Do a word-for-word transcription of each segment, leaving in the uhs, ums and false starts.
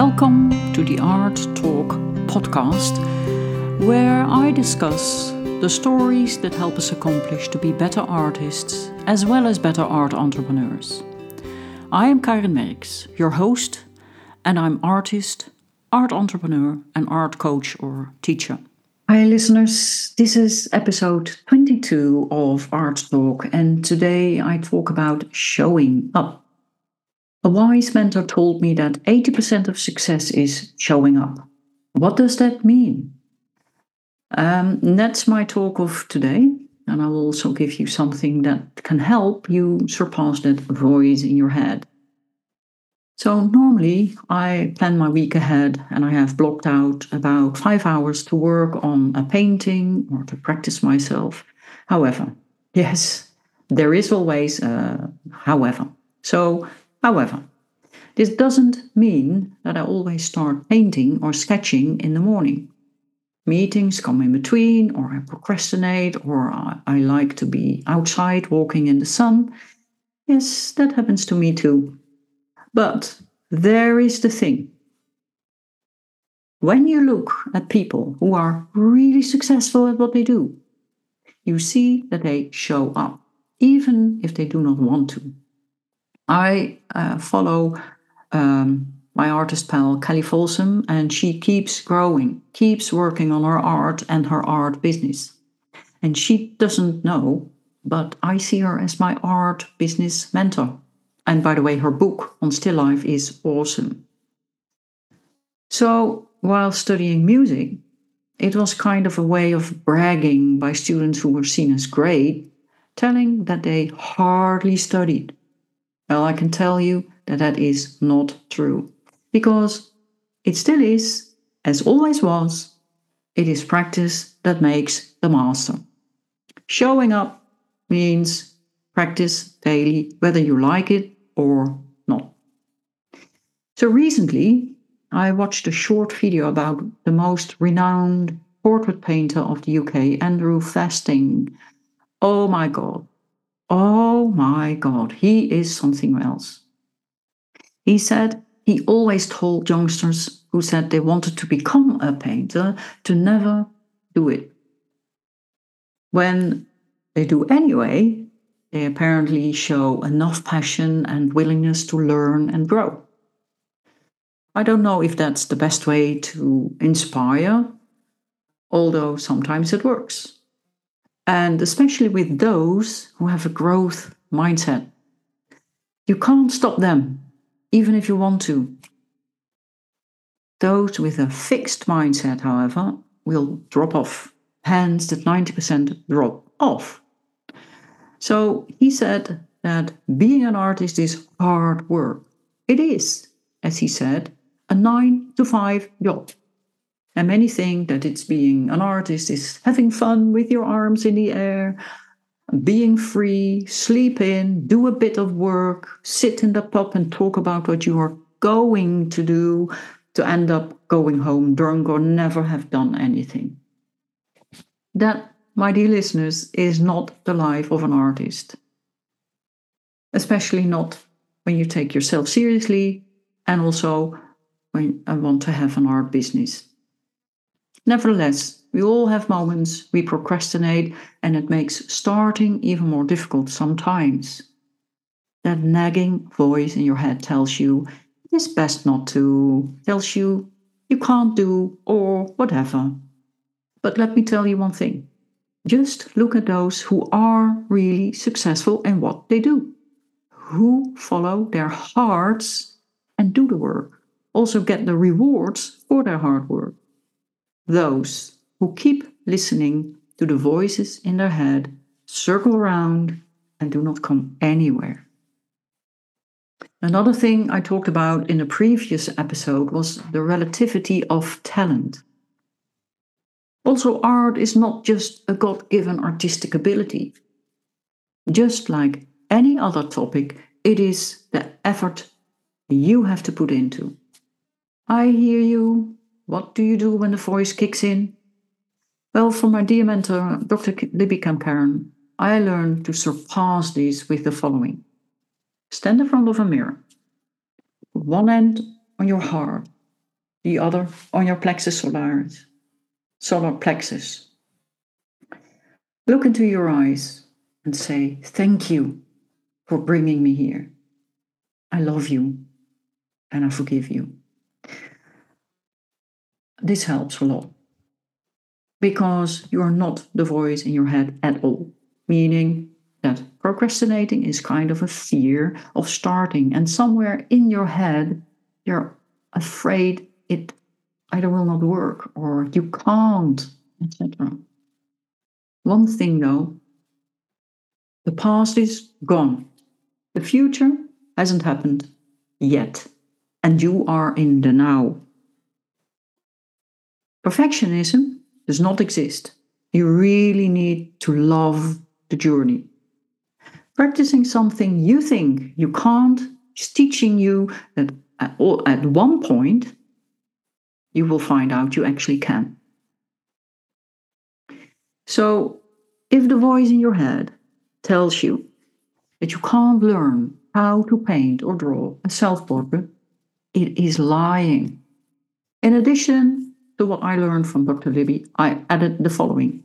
Welcome to the Art Talk podcast, where I discuss the stories that help us accomplish to be better artists as well as better art entrepreneurs. I am Karin Merks, your host, and I'm artist, art entrepreneur, and art coach or teacher. Hi listeners, this is episode twenty-two of Art Talk, and today I talk about showing up. A wise mentor told me that eighty percent of success is showing up. What does that mean? Um, that's my talk of today, and I will also give you something that can help you surpass that voice in your head. So normally I plan my week ahead and I have blocked out about five hours to work on a painting or to practice myself. However, yes, there is always a however. So, however, this doesn't mean that I always start painting or sketching in the morning. Meetings come in between, or I procrastinate, or I, I like to be outside walking in the sun. Yes, that happens to me too. But there is the thing. When you look at people who are really successful at what they do, you see that they show up, even if they do not want to. I uh, follow um, my artist pal, Kelly Folsom, and she keeps growing, keeps working on her art and her art business. And she doesn't know, but I see her as my art business mentor. And by the way, her book on still life is awesome. So while studying music, it was kind of a way of bragging by students who were seen as great, telling that they hardly studied. Well, I can tell you that that is not true, because it still is, as always was, it is practice that makes the master. Showing up means practice daily, whether you like it or not. So recently, I watched a short video about the most renowned portrait painter of the U K, Andrew Fasting. Oh my God. Oh my God, he is something else. He said he always told youngsters who said they wanted to become a painter to never do it. When they do anyway, they apparently show enough passion and willingness to learn and grow. I don't know if that's the best way to inspire, although sometimes it works. And especially with those who have a growth mindset. You can't stop them, even if you want to. Those with a fixed mindset, however, will drop off. Hence, that ninety percent drop off. So he said that being an artist is hard work. It is, as he said, a nine to five job. And many think that it's being an artist is having fun with your arms in the air, being free, sleep in, do a bit of work, sit in the pub and talk about what you are going to do to end up going home drunk or never have done anything. That, my dear listeners, is not the life of an artist. Especially not when you take yourself seriously and also when I want to have an art business. Nevertheless, we all have moments we procrastinate, and it makes starting even more difficult sometimes. That nagging voice in your head tells you it's best not to, tells you you can't do or whatever. But let me tell you one thing. Just look at those who are really successful in what they do, who follow their hearts and do the work, also get the rewards for their hard work. Those who keep listening to the voices in their head, circle around, and do not come anywhere. Another thing I talked about in a previous episode was the relativity of talent. Also, art is not just a God-given artistic ability. Just like any other topic, it is the effort you have to put into. I hear you. What do you do when the voice kicks in? Well, from my dear mentor, Doctor Libby Campern, I learned to surpass this with the following. Stand in front of a mirror. Put one hand on your heart the other on your plexus solaris, solar plexus. Look into your eyes and say, thank you for bringing me here. I love you and I forgive you. This helps a lot because you are not the voice in your head at all, meaning that procrastinating is kind of a fear of starting, and somewhere in your head you're afraid it either will not work or you can't, et cetera. One thing though, the past is gone. The future hasn't happened yet, and you are in the now. Perfectionism does not exist. You really need to love the journey. Practicing something you think you can't is teaching you that at, all, at one point you will find out you actually can. So, if the voice in your head tells you that you can't learn how to paint or draw a self-portrait, it is lying. In addition to what I learned from Doctor Libby, I added the following.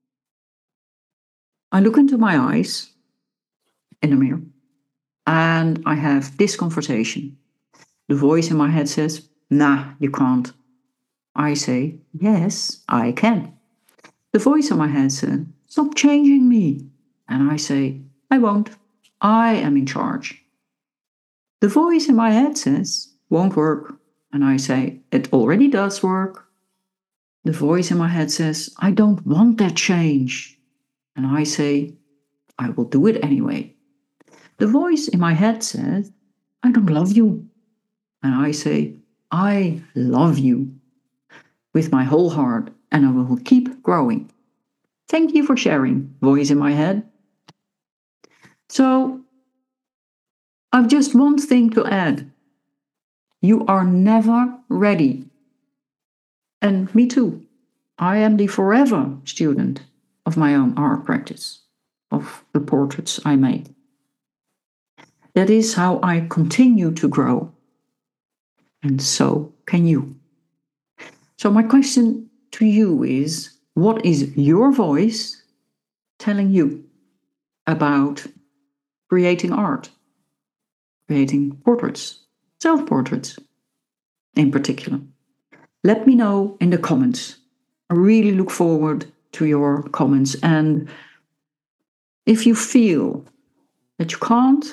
I look into my eyes in the mirror and I have this conversation. The voice in my head says, nah, you can't. I say, yes, I can. The voice in my head says, stop changing me. And I say, I won't. I am in charge. The voice in my head says, won't work. And I say, it already does work. The voice in my head says, I don't want that change. And I say, I will do it anyway. The voice in my head says, I don't love you. And I say, I love you with my whole heart, and I will keep growing. Thank you for sharing, voice in my head. So, I've just one thing to add. You are never ready. And me too. I am the forever student of my own art practice, of the portraits I make. That is how I continue to grow. And so can you. So my question to you is, what is your voice telling you about creating art, creating portraits, self-portraits in particular? Let me know in the comments. I really look forward to your comments. And if you feel that you can't,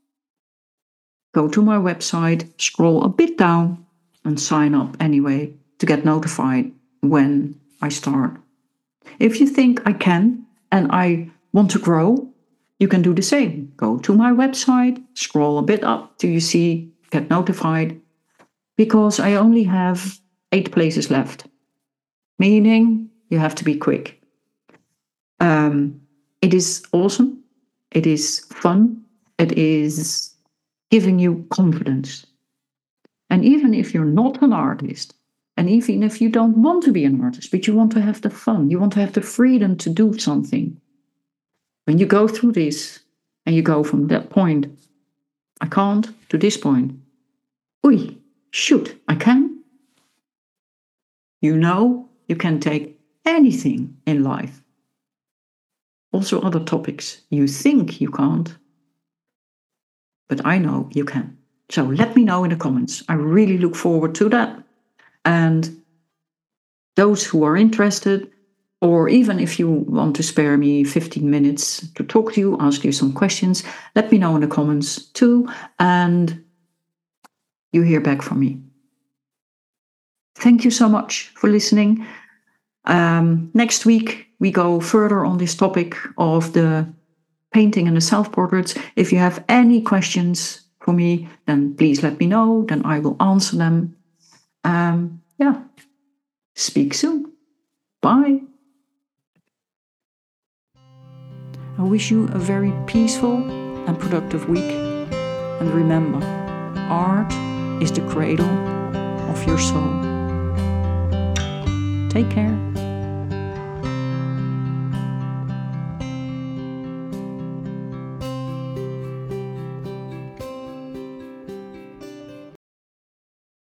go to my website, scroll a bit down and sign up anyway to get notified when I start. If you think I can and I want to grow, you can do the same. Go to my website, scroll a bit up till you see get notified, because I only have eight places left, meaning you have to be quick. Um, it is awesome. It is fun. It is giving you confidence. And even if you're not an artist, and even if you don't want to be an artist, but you want to have the fun, you want to have the freedom to do something, when you go through this and you go from that point, I can't, to this point, oei, shoot, I can. You know you can take anything in life. Also other topics you think you can't, but I know you can. So let me know in the comments. I really look forward to that. And those who are interested, or even if you want to spare me fifteen minutes to talk to you, ask you some questions, let me know in the comments too, and you hear back from me. Thank you so much for listening. Um, next week, we go further on this topic of the painting and the self-portraits. If you have any questions for me, then please let me know, then I will answer them. Um, yeah, speak soon. Bye. I wish you a very peaceful and productive week. And remember, art is the cradle of your soul. Take care.